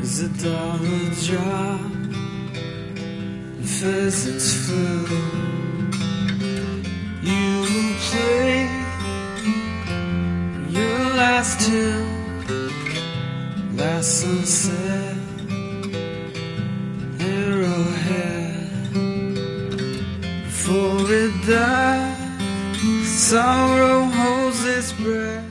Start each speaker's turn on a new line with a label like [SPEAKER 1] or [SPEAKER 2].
[SPEAKER 1] is a dollar drop and fills its fill. You will play your last tune, last sunset, arrowhead. Before it dies, sorrow holds its breath.